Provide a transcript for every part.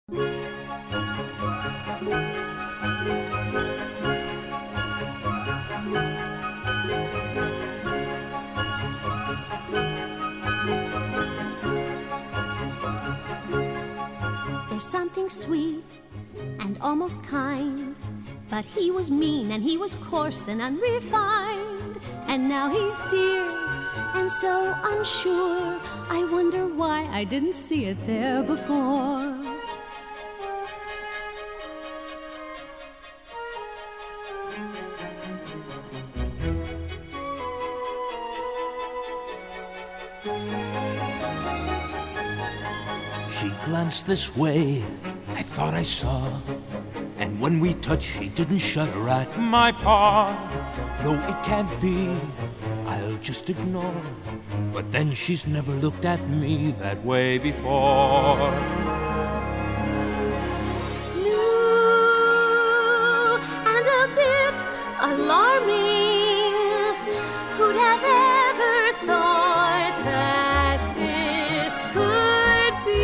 There's something sweet and almost kind, but he was mean and he was coarse and unrefined. And now he's dear and so unsure. I wonder why I didn't see it there before. She glanced this way, I thought I saw, and when we touched she didn't shudder at my paw. No, it can't be, I'll just ignore, but then she's never looked at me that way before. New and a bit alarming, who'd have ever thought that this could be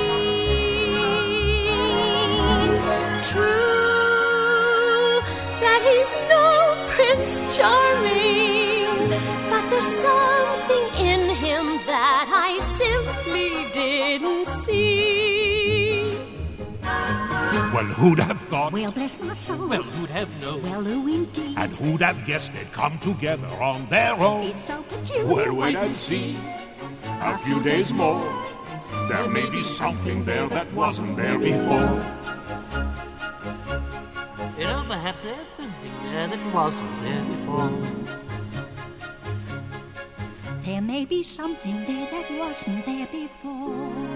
true, that he's no Prince Charming, but there's something in him that I simply didn't see. Well, who'd have thought? Well, bless my soul. Well, who'd have known? Well, who indeed? And who'd have guessed they'd come together on their own? It's so peculiar. Well, wait and see. A few days more. There may be something there that wasn't there before. You know, perhaps there's something there that wasn't there before. There may be something there that wasn't there before.